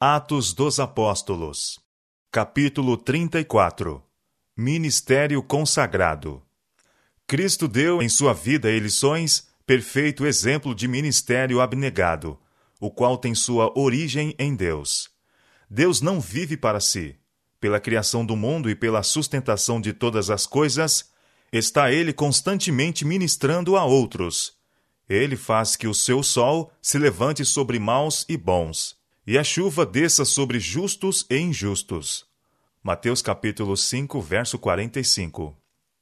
Atos dos Apóstolos, capítulo 34. Ministério consagrado. Cristo deu em sua vida e lições perfeito exemplo de ministério abnegado, o qual tem sua origem em Deus. Deus não vive para si. Pela criação do mundo e pela sustentação de todas as coisas, está Ele constantemente ministrando a outros. Ele faz que o seu sol se levante sobre maus e bons, e a chuva desça sobre justos e injustos. Mateus capítulo 5, verso 45.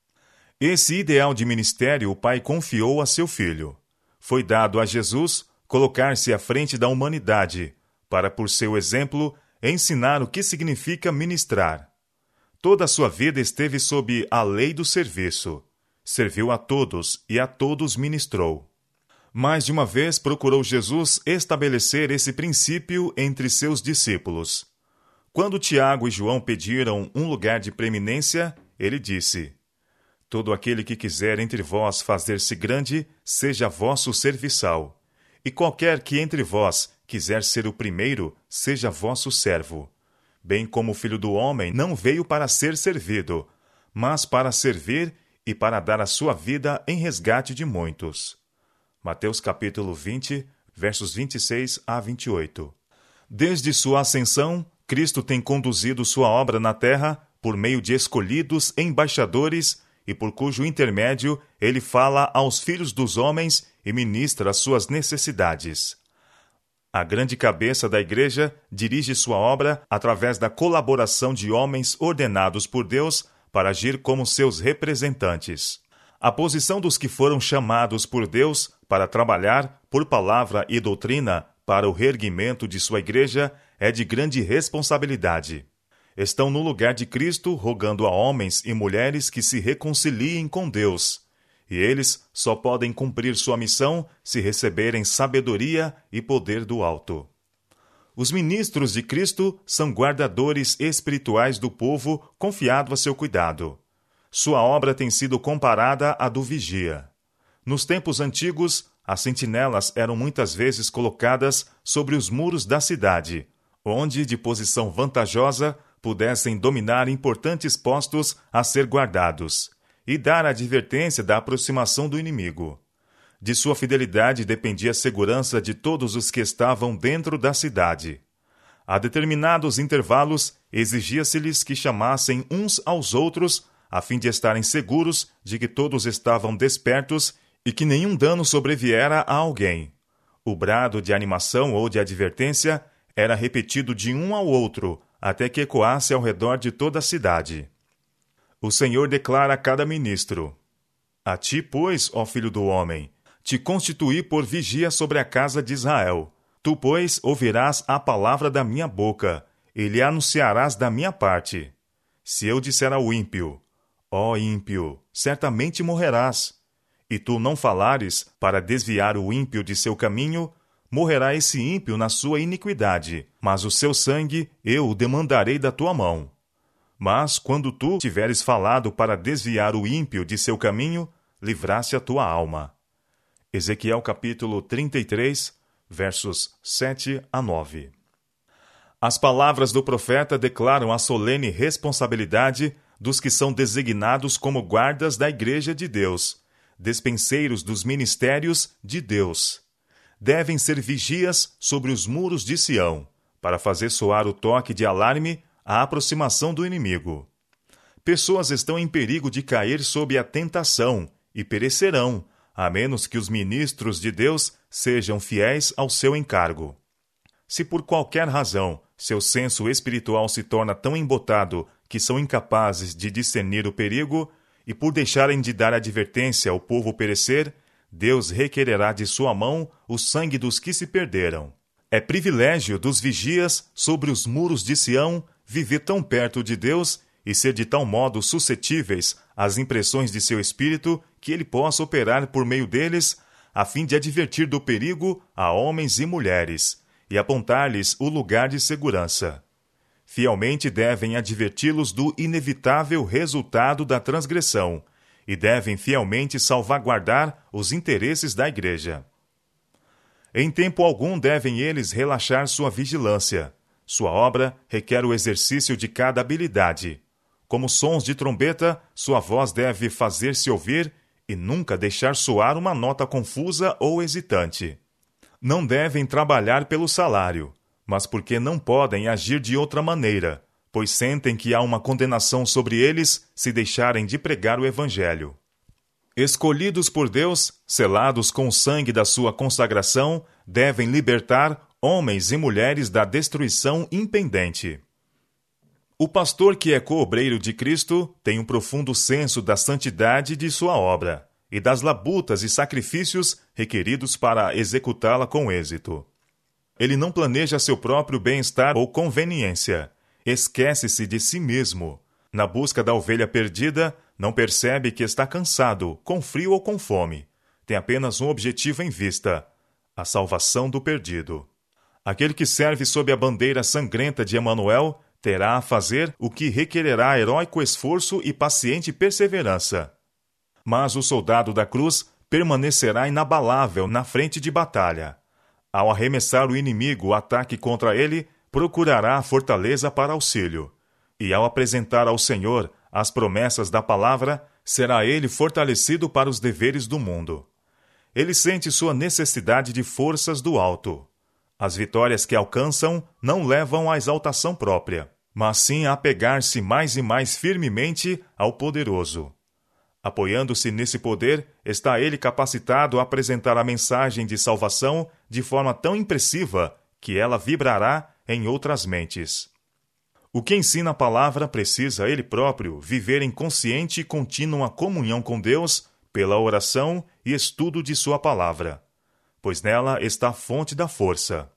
Esse ideal de ministério o Pai confiou a seu Filho. Foi dado a Jesus colocar-se à frente da humanidade, para, por seu exemplo, ensinar o que significa ministrar. Toda a sua vida esteve sob a lei do serviço. Serviu a todos e a todos ministrou. Mais de uma vez procurou Jesus estabelecer esse princípio entre seus discípulos. Quando Tiago e João pediram um lugar de preeminência, ele disse: Todo aquele que quiser entre vós fazer-se grande, seja vosso serviçal. E qualquer que entre vós quiser ser o primeiro, seja vosso servo. Bem como o Filho do Homem não veio para ser servido, mas para servir e para dar a sua vida em resgate de muitos. Mateus capítulo 20, versos 26 a 28. Desde sua ascensão, Cristo tem conduzido sua obra na terra por meio de escolhidos embaixadores e por cujo intermédio ele fala aos filhos dos homens e ministra as suas necessidades. A grande cabeça da Igreja dirige sua obra através da colaboração de homens ordenados por Deus para agir como seus representantes. A posição dos que foram chamados por Deus para trabalhar por palavra e doutrina para o reerguimento de sua Igreja é de grande responsabilidade. Estão no lugar de Cristo rogando a homens e mulheres que se reconciliem com Deus, e eles só podem cumprir sua missão se receberem sabedoria e poder do alto. Os ministros de Cristo são guardadores espirituais do povo confiado a seu cuidado. Sua obra tem sido comparada à do vigia. Nos tempos antigos, as sentinelas eram muitas vezes colocadas sobre os muros da cidade, onde, de posição vantajosa, pudessem dominar importantes postos a ser guardados e dar advertência da aproximação do inimigo. De sua fidelidade dependia a segurança de todos os que estavam dentro da cidade. A determinados intervalos, exigia-se-lhes que chamassem uns aos outros a fim de estarem seguros de que todos estavam despertos e que nenhum dano sobreviera a alguém. O brado de animação ou de advertência era repetido de um ao outro, até que ecoasse ao redor de toda a cidade. O Senhor declara a cada ministro: A ti, pois, ó Filho do Homem, te constituí por vigia sobre a casa de Israel. Tu, pois, ouvirás a palavra da minha boca, e lhe anunciarás da minha parte. Se eu disser ao ímpio: Ó ímpio, certamente morrerás, e tu não falares para desviar o ímpio de seu caminho, morrerá esse ímpio na sua iniquidade, mas o seu sangue eu o demandarei da tua mão. Mas, quando tu tiveres falado para desviar o ímpio de seu caminho, livraste a tua alma. Ezequiel capítulo 33, versos 7 a 9. As palavras do profeta declaram a solene responsabilidade dos que são designados como guardas da Igreja de Deus, despenseiros dos ministérios de Deus. Devem ser vigias sobre os muros de Sião, para fazer soar o toque de alarme à aproximação do inimigo. Pessoas estão em perigo de cair sob a tentação e perecerão, a menos que os ministros de Deus sejam fiéis ao seu encargo. Se por qualquer razão seu senso espiritual se torna tão embotado que são incapazes de discernir o perigo, e por deixarem de dar advertência ao povo perecer, Deus requererá de sua mão o sangue dos que se perderam. É privilégio dos vigias sobre os muros de Sião viver tão perto de Deus e ser de tal modo suscetíveis às impressões de seu espírito que ele possa operar por meio deles, a fim de advertir do perigo a homens e mulheres, e apontar-lhes o lugar de segurança. Fielmente devem adverti-los do inevitável resultado da transgressão, e devem fielmente salvaguardar os interesses da Igreja. Em tempo algum devem eles relaxar sua vigilância. Sua obra requer o exercício de cada habilidade. Como sons de trombeta, sua voz deve fazer-se ouvir e nunca deixar soar uma nota confusa ou hesitante. Não devem trabalhar pelo salário, mas porque não podem agir de outra maneira, pois sentem que há uma condenação sobre eles se deixarem de pregar o Evangelho. Escolhidos por Deus, selados com o sangue da sua consagração, devem libertar homens e mulheres da destruição impendente. O pastor que é co-obreiro de Cristo tem um profundo senso da santidade de sua obra e das labutas e sacrifícios requeridos para executá-la com êxito. Ele não planeja seu próprio bem-estar ou conveniência. Esquece-se de si mesmo. Na busca da ovelha perdida, não percebe que está cansado, com frio ou com fome. Tem apenas um objetivo em vista: a salvação do perdido. Aquele que serve sob a bandeira sangrenta de Emanuel terá a fazer o que requererá heróico esforço e paciente perseverança. Mas o soldado da cruz permanecerá inabalável na frente de batalha. Ao arremessar o inimigo o ataque contra ele, procurará a fortaleza para auxílio. E ao apresentar ao Senhor as promessas da palavra, será ele fortalecido para os deveres do mundo. Ele sente sua necessidade de forças do alto. As vitórias que alcançam não levam à exaltação própria, mas sim a apegar-se mais e mais firmemente ao poderoso. Apoiando-se nesse poder, está ele capacitado a apresentar a mensagem de salvação de forma tão impressiva que ela vibrará em outras mentes. O que ensina a palavra precisa ele próprio viver em consciente e contínua comunhão com Deus pela oração e estudo de sua palavra, pois nela está a fonte da força.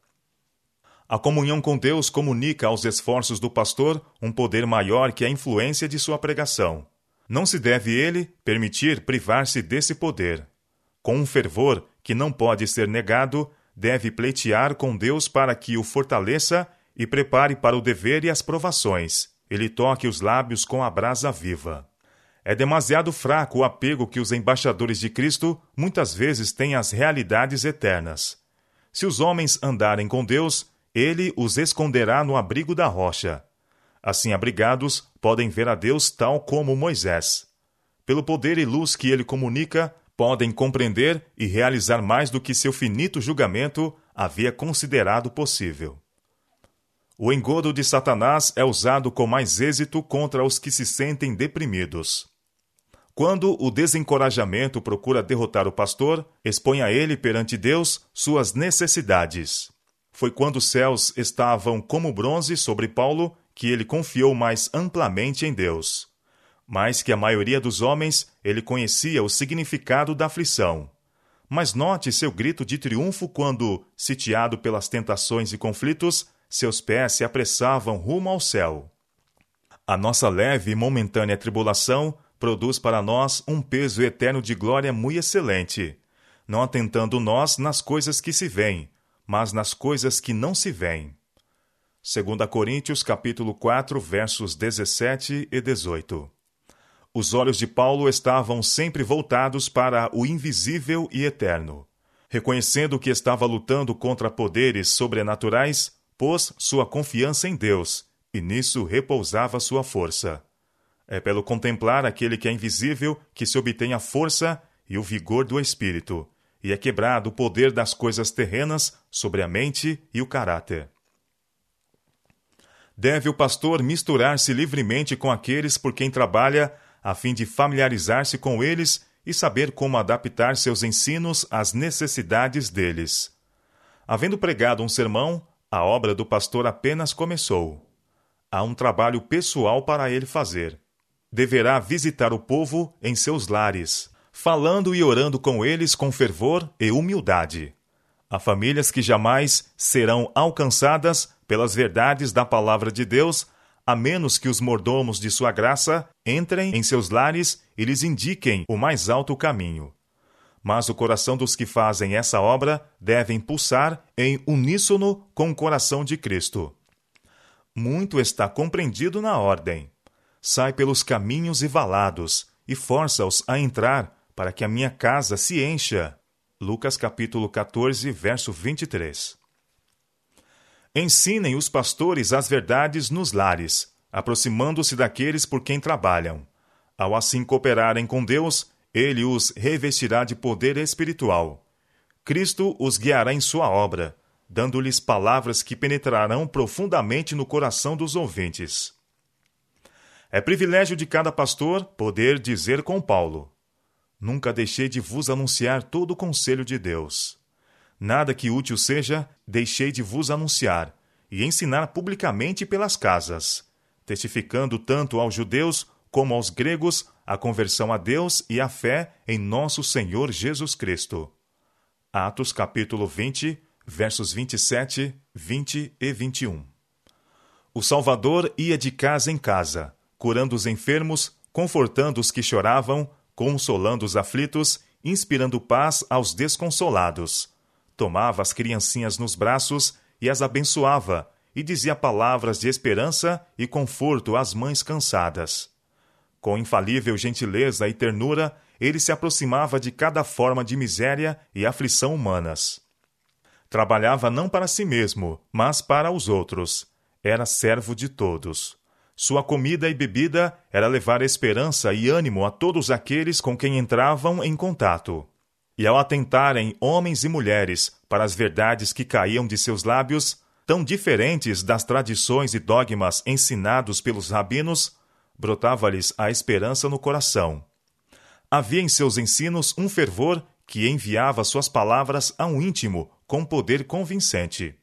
A comunhão com Deus comunica aos esforços do pastor um poder maior que a influência de sua pregação. Não se deve ele permitir privar-se desse poder. Com um fervor que não pode ser negado, deve pleitear com Deus para que o fortaleça e prepare para o dever e as provações. Ele toque os lábios com a brasa viva. É demasiado fraco o apego que os embaixadores de Cristo muitas vezes têm às realidades eternas. Se os homens andarem com Deus, ele os esconderá no abrigo da rocha. Assim abrigados, podem ver a Deus tal como Moisés. Pelo poder e luz que ele comunica, podem compreender e realizar mais do que seu finito julgamento havia considerado possível. O engodo de Satanás é usado com mais êxito contra os que se sentem deprimidos. Quando o desencorajamento procura derrotar o pastor, expõe a ele perante Deus suas necessidades. Foi quando os céus estavam como bronze sobre Paulo que ele confiou mais amplamente em Deus. Mais que a maioria dos homens, ele conhecia o significado da aflição. Mas note seu grito de triunfo quando, sitiado pelas tentações e conflitos, seus pés se apressavam rumo ao céu. A nossa leve e momentânea tribulação produz para nós um peso eterno de glória muito excelente, não atentando nós nas coisas que se veem, mas nas coisas que não se veem. 2 Coríntios capítulo 4, versos 17 e 18. Os olhos de Paulo estavam sempre voltados para o invisível e eterno. Reconhecendo que estava lutando contra poderes sobrenaturais, pôs sua confiança em Deus, e nisso repousava sua força. É pelo contemplar aquele que é invisível que se obtém a força e o vigor do espírito, e é quebrado o poder das coisas terrenas sobre a mente e o caráter. Deve o pastor misturar-se livremente com aqueles por quem trabalha, a fim de familiarizar-se com eles e saber como adaptar seus ensinos às necessidades deles. Havendo pregado um sermão, a obra do pastor apenas começou. Há um trabalho pessoal para ele fazer. Deverá visitar o povo em seus lares, falando e orando com eles com fervor e humildade. Há famílias que jamais serão alcançadas pelas verdades da palavra de Deus, a menos que os mordomos de sua graça entrem em seus lares e lhes indiquem o mais alto caminho. Mas o coração dos que fazem essa obra deve pulsar em uníssono com o coração de Cristo. Muito está compreendido na ordem. Sai pelos caminhos e valados e força-os a entrar para que a minha casa se encha. Lucas capítulo 14, verso 23. Ensinem os pastores as verdades nos lares, aproximando-se daqueles por quem trabalham. Ao assim cooperarem com Deus, Ele os revestirá de poder espiritual. Cristo os guiará em sua obra, dando-lhes palavras que penetrarão profundamente no coração dos ouvintes. É privilégio de cada pastor poder dizer com Paulo: nunca deixei de vos anunciar todo o conselho de Deus. Nada que útil seja, deixei de vos anunciar e ensinar publicamente pelas casas, testificando tanto aos judeus como aos gregos a conversão a Deus e a fé em nosso Senhor Jesus Cristo. Atos capítulo 20, versos 27, 20 e 21. O Salvador ia de casa em casa, curando os enfermos, confortando os que choravam, consolando os aflitos, inspirando paz aos desconsolados. Tomava as criancinhas nos braços e as abençoava, e dizia palavras de esperança e conforto às mães cansadas. Com infalível gentileza e ternura, ele se aproximava de cada forma de miséria e aflição humanas. Trabalhava não para si mesmo, mas para os outros. Era servo de todos. Sua comida e bebida era levar esperança e ânimo a todos aqueles com quem entravam em contato. E ao atentarem homens e mulheres para as verdades que caíam de seus lábios, tão diferentes das tradições e dogmas ensinados pelos rabinos, brotava-lhes a esperança no coração. Havia em seus ensinos um fervor que enviava suas palavras a um íntimo com poder convincente.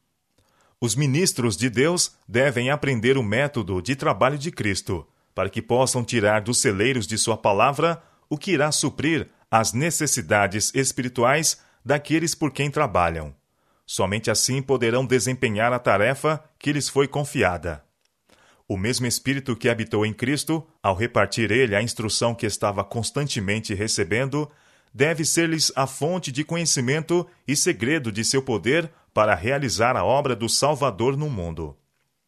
Os ministros de Deus devem aprender o método de trabalho de Cristo, para que possam tirar dos celeiros de sua palavra o que irá suprir as necessidades espirituais daqueles por quem trabalham. Somente assim poderão desempenhar a tarefa que lhes foi confiada. O mesmo Espírito que habitou em Cristo, ao repartir ele a instrução que estava constantemente recebendo, deve ser-lhes a fonte de conhecimento e segredo de seu poder para realizar a obra do Salvador no mundo.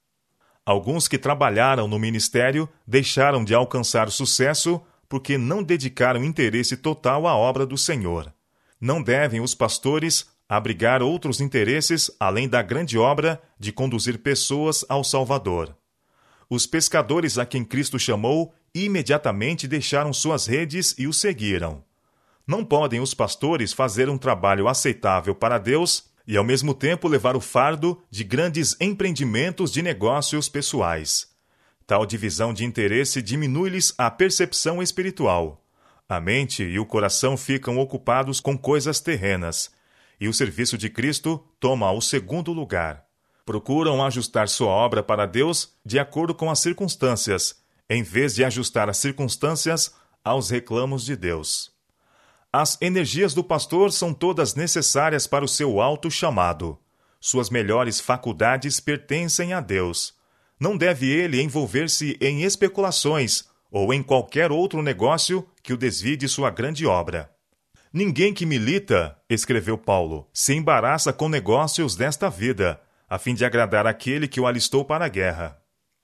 Alguns que trabalharam no ministério deixaram de alcançar sucesso porque não dedicaram interesse total à obra do Senhor. Não devem os pastores abrigar outros interesses além da grande obra de conduzir pessoas ao Salvador. Os pescadores a quem Cristo chamou imediatamente deixaram suas redes e o seguiram. Não podem os pastores fazer um trabalho aceitável para Deus e, ao mesmo tempo, levar o fardo de grandes empreendimentos de negócios pessoais. Tal divisão de interesse diminui-lhes a percepção espiritual. A mente e o coração ficam ocupados com coisas terrenas, e o serviço de Cristo toma o segundo lugar. Procuram ajustar sua obra para Deus de acordo com as circunstâncias, em vez de ajustar as circunstâncias aos reclamos de Deus. As energias do pastor são todas necessárias para o seu alto chamado. Suas melhores faculdades pertencem a Deus. Não deve ele envolver-se em especulações ou em qualquer outro negócio que o desvie de sua grande obra. Ninguém que milita, escreveu Paulo, se embaraça com negócios desta vida, a fim de agradar aquele que o alistou para a guerra.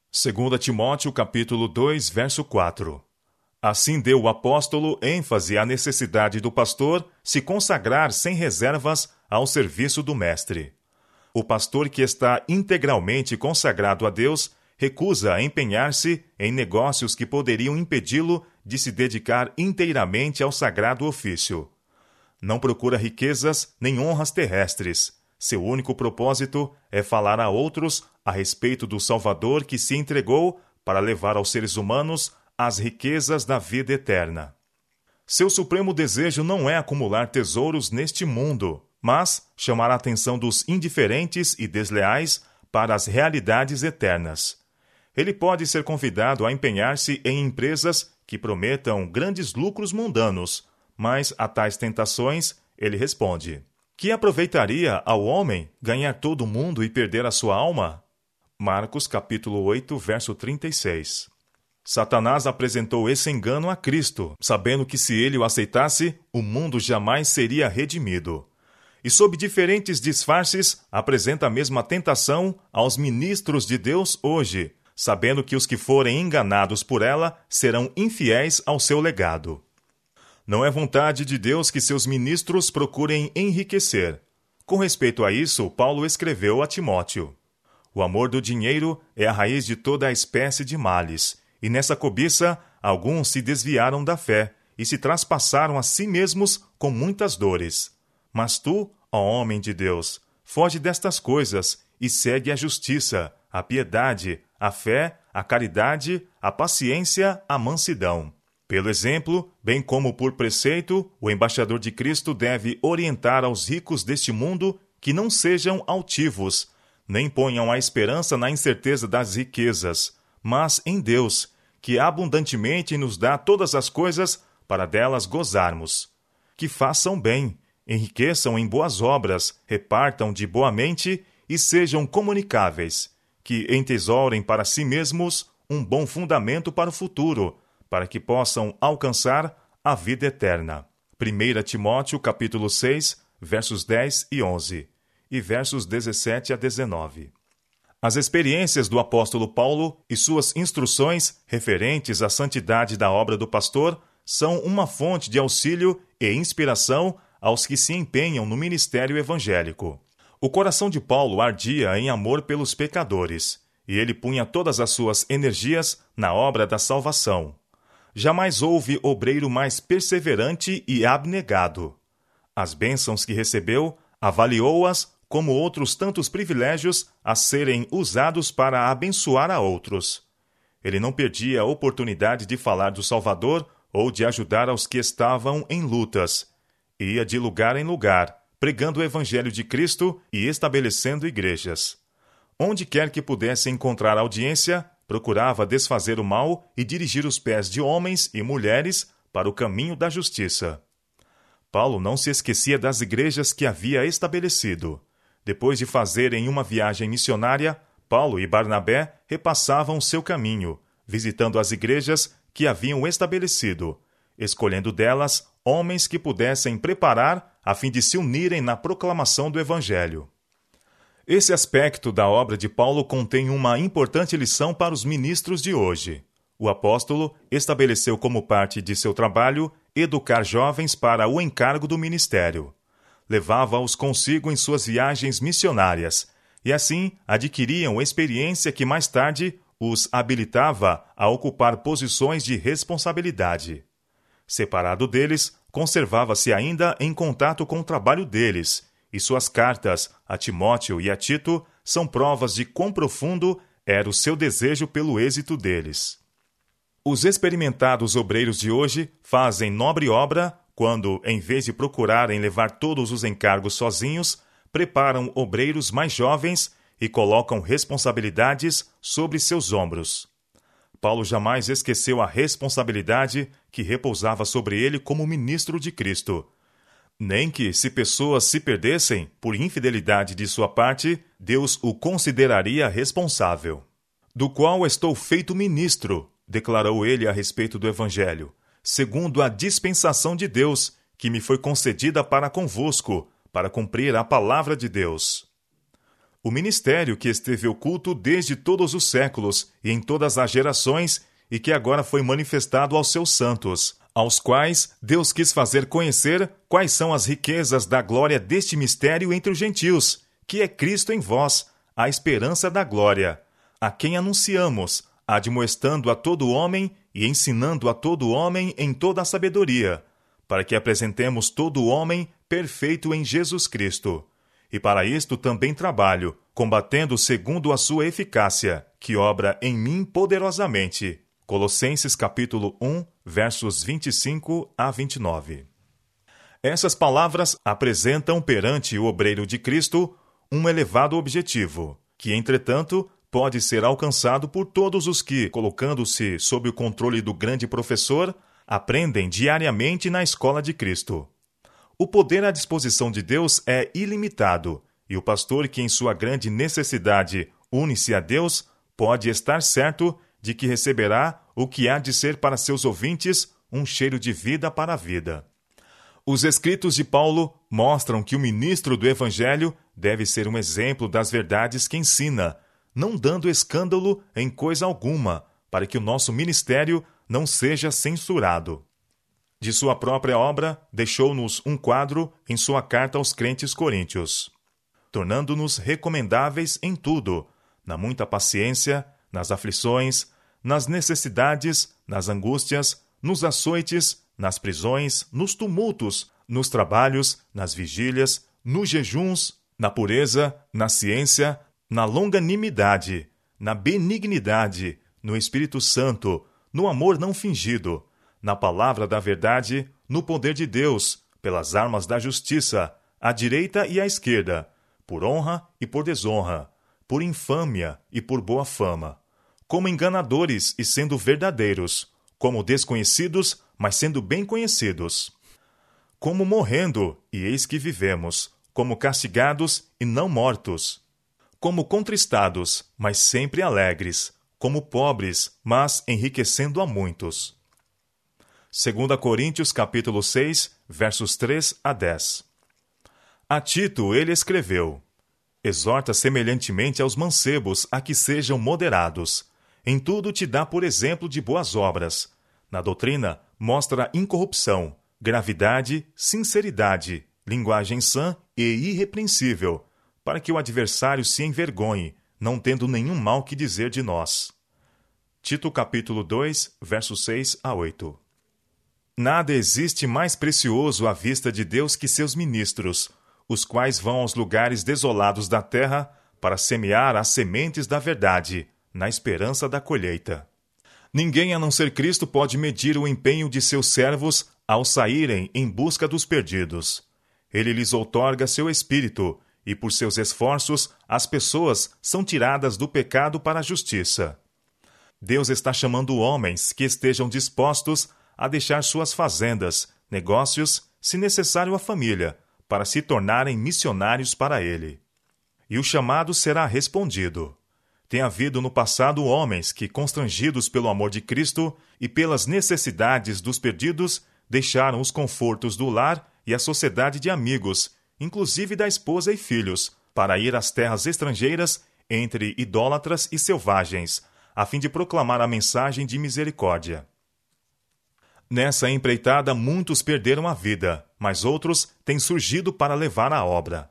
2 Timóteo capítulo 2, verso 4. Assim deu o apóstolo ênfase à necessidade do pastor se consagrar sem reservas ao serviço do mestre. O pastor que está integralmente consagrado a Deus recusa empenhar-se em negócios que poderiam impedi-lo de se dedicar inteiramente ao sagrado ofício. Não procura riquezas nem honras terrestres. Seu único propósito é falar a outros a respeito do Salvador que se entregou para levar aos seres humanos as riquezas da vida eterna. Seu supremo desejo não é acumular tesouros neste mundo, mas chamar a atenção dos indiferentes e desleais para as realidades eternas. Ele pode ser convidado a empenhar-se em empresas que prometam grandes lucros mundanos, mas a tais tentações ele responde: que aproveitaria ao homem ganhar todo o mundo e perder a sua alma? Marcos capítulo 8, verso 36. Satanás apresentou esse engano a Cristo, sabendo que se ele o aceitasse, o mundo jamais seria redimido. E sob diferentes disfarces, apresenta a mesma tentação aos ministros de Deus hoje, sabendo que os que forem enganados por ela serão infiéis ao seu legado. Não é vontade de Deus que seus ministros procurem enriquecer. Com respeito a isso, Paulo escreveu a Timóteo: o amor do dinheiro é a raiz de toda a espécie de males, e nessa cobiça alguns se desviaram da fé e se traspassaram a si mesmos com muitas dores. Mas tu, ó homem de Deus, foge destas coisas e segue a justiça, a piedade, a fé, a caridade, a paciência, a mansidão. Pelo exemplo, bem como por preceito, o embaixador de Cristo deve orientar aos ricos deste mundo que não sejam altivos, nem ponham a esperança na incerteza das riquezas, mas em Deus, que abundantemente nos dá todas as coisas para delas gozarmos. Que façam bem, enriqueçam em boas obras, repartam de boa mente e sejam comunicáveis, que entesourem para si mesmos um bom fundamento para o futuro, para que possam alcançar a vida eterna. 1 Timóteo capítulo 6, versos 10 e 11, e versos 17 a 19. As experiências do apóstolo Paulo e suas instruções referentes à santidade da obra do pastor são uma fonte de auxílio e inspiração aos que se empenham no ministério evangélico. O coração de Paulo ardia em amor pelos pecadores, e ele punha todas as suas energias na obra da salvação. Jamais houve obreiro mais perseverante e abnegado. As bênçãos que recebeu, avaliou-as como outros tantos privilégios a serem usados para abençoar a outros. Ele não perdia a oportunidade de falar do Salvador ou de ajudar aos que estavam em lutas. Ia de lugar em lugar, pregando o Evangelho de Cristo e estabelecendo igrejas. Onde quer que pudesse encontrar audiência, procurava desfazer o mal e dirigir os pés de homens e mulheres para o caminho da justiça. Paulo não se esquecia das igrejas que havia estabelecido. Depois de fazerem uma viagem missionária, Paulo e Barnabé repassavam seu caminho, visitando as igrejas que haviam estabelecido, escolhendo delas homens que pudessem preparar a fim de se unirem na proclamação do Evangelho. Esse aspecto da obra de Paulo contém uma importante lição para os ministros de hoje. O apóstolo estabeleceu como parte de seu trabalho educar jovens para o encargo do ministério. Levava-os consigo em suas viagens missionárias, e assim adquiriam experiência que mais tarde os habilitava a ocupar posições de responsabilidade. Separado deles, conservava-se ainda em contato com o trabalho deles, e suas cartas a Timóteo e a Tito são provas de quão profundo era o seu desejo pelo êxito deles. Os experimentados obreiros de hoje fazem nobre obra quando, em vez de procurarem levar todos os encargos sozinhos, preparam obreiros mais jovens e colocam responsabilidades sobre seus ombros. Paulo jamais esqueceu a responsabilidade que repousava sobre ele como ministro de Cristo. Nem que, se pessoas se perdessem por infidelidade de sua parte, Deus o consideraria responsável. Do qual estou feito ministro, declarou ele a respeito do Evangelho, segundo a dispensação de Deus, que me foi concedida para convosco, para cumprir a palavra de Deus. O ministério que esteve oculto desde todos os séculos e em todas as gerações, e que agora foi manifestado aos seus santos, aos quais Deus quis fazer conhecer quais são as riquezas da glória deste mistério entre os gentios, que é Cristo em vós, a esperança da glória, a quem anunciamos, admoestando a todo homem e ensinando a todo homem em toda a sabedoria, para que apresentemos todo homem perfeito em Jesus Cristo. E para isto também trabalho, combatendo segundo a sua eficácia, que obra em mim poderosamente. Colossenses capítulo 1, versos 25 a 29. Essas palavras apresentam perante o obreiro de Cristo um elevado objetivo, que, entretanto, pode ser alcançado por todos os que, colocando-se sob o controle do grande professor, aprendem diariamente na escola de Cristo. O poder à disposição de Deus é ilimitado, e o pastor que em sua grande necessidade une-se a Deus pode estar certo de que receberá o que há de ser para seus ouvintes um cheiro de vida para a vida. Os escritos de Paulo mostram que o ministro do Evangelho deve ser um exemplo das verdades que ensina, não dando escândalo em coisa alguma, para que o nosso ministério não seja censurado. De sua própria obra, deixou-nos um quadro em sua carta aos crentes coríntios. tornando-nos recomendáveis em tudo, na muita paciência, nas aflições, nas necessidades, nas angústias, nos açoites, nas prisões, nos tumultos, nos trabalhos, nas vigílias, nos jejuns, na pureza, na ciência, na longanimidade, na benignidade, no Espírito Santo, no amor não fingido, na palavra da verdade, no poder de Deus, pelas armas da justiça, à direita e à esquerda, por honra e por desonra, por infâmia e por boa fama, como enganadores e sendo verdadeiros, como desconhecidos, mas sendo bem conhecidos, como morrendo, e eis que vivemos, como castigados e não mortos, como contristados, mas sempre alegres, como pobres, mas enriquecendo a muitos. 2 Coríntios capítulo 6, versos 3 a 10. A Tito ele escreveu: exorta semelhantemente aos mancebos a que sejam moderados. Em tudo te dá por exemplo de boas obras. Na doutrina mostra incorrupção, gravidade, sinceridade, linguagem sã e irrepreensível, para que o adversário se envergonhe, não tendo nenhum mal que dizer de nós. Tito capítulo 2, versos 6 a 8. Nada existe mais precioso à vista de Deus que seus ministros, os quais vão aos lugares desolados da terra para semear as sementes da verdade, na esperança da colheita. Ninguém a não ser Cristo pode medir o empenho de seus servos ao saírem em busca dos perdidos. Ele lhes outorga seu espírito, e por seus esforços as pessoas são tiradas do pecado para a justiça. Deus está chamando homens que estejam dispostos a deixar suas fazendas, negócios, se necessário a família, para se tornarem missionários para Ele. E o chamado será respondido. Tem havido no passado homens que, constrangidos pelo amor de Cristo e pelas necessidades dos perdidos, deixaram os confortos do lar e a sociedade de amigos, inclusive da esposa e filhos, para ir às terras estrangeiras entre idólatras e selvagens, a fim de proclamar a mensagem de misericórdia. Nessa empreitada, muitos perderam a vida, mas outros têm surgido para levar a obra.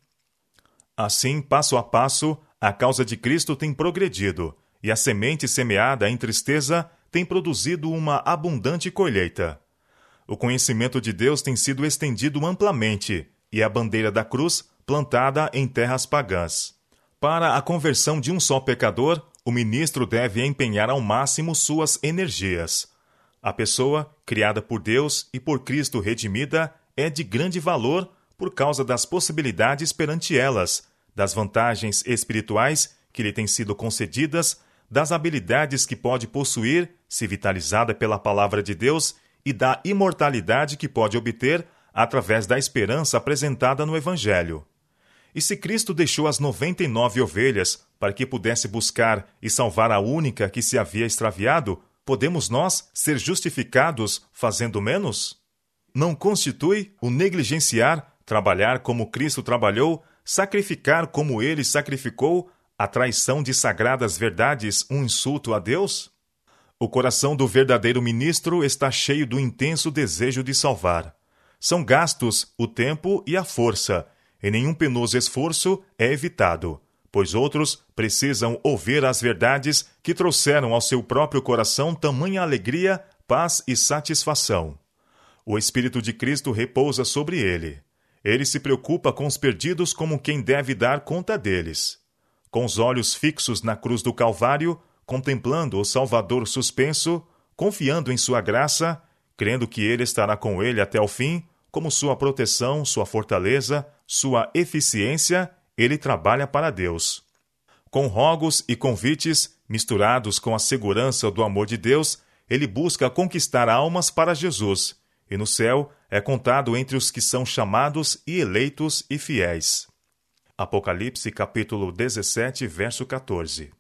Assim, passo a passo, a causa de Cristo tem progredido, e a semente semeada em tristeza tem produzido uma abundante colheita. O conhecimento de Deus tem sido estendido amplamente, e a bandeira da cruz plantada em terras pagãs. Para a conversão de um só pecador, o ministro deve empenhar ao máximo suas energias. A pessoa, criada por Deus e por Cristo redimida, é de grande valor por causa das possibilidades perante elas, das vantagens espirituais que lhe têm sido concedidas, das habilidades que pode possuir, se vitalizada pela palavra de Deus, e da imortalidade que pode obter através da esperança apresentada no Evangelho. E se Cristo deixou as 99 ovelhas para que pudesse buscar e salvar a única que se havia extraviado, podemos nós ser justificados fazendo menos? Não constitui o negligenciar, trabalhar como Cristo trabalhou, sacrificar como Ele sacrificou, a traição de sagradas verdades um insulto a Deus? O coração do verdadeiro ministro está cheio do intenso desejo de salvar. São gastos o tempo e a força, e nenhum penoso esforço é evitado, pois outros precisam ouvir as verdades que trouxeram ao seu próprio coração tamanha alegria, paz e satisfação. O Espírito de Cristo repousa sobre ele. Ele se preocupa com os perdidos como quem deve dar conta deles. Com os olhos fixos na cruz do Calvário, contemplando o Salvador suspenso, confiando em sua graça, crendo que ele estará com ele até o fim, como sua proteção, sua fortaleza, sua eficiência, ele trabalha para Deus. Com rogos e convites, misturados com a segurança do amor de Deus, ele busca conquistar almas para Jesus, e no céu é contado entre os que são chamados e eleitos e fiéis. Apocalipse capítulo 17, verso 14.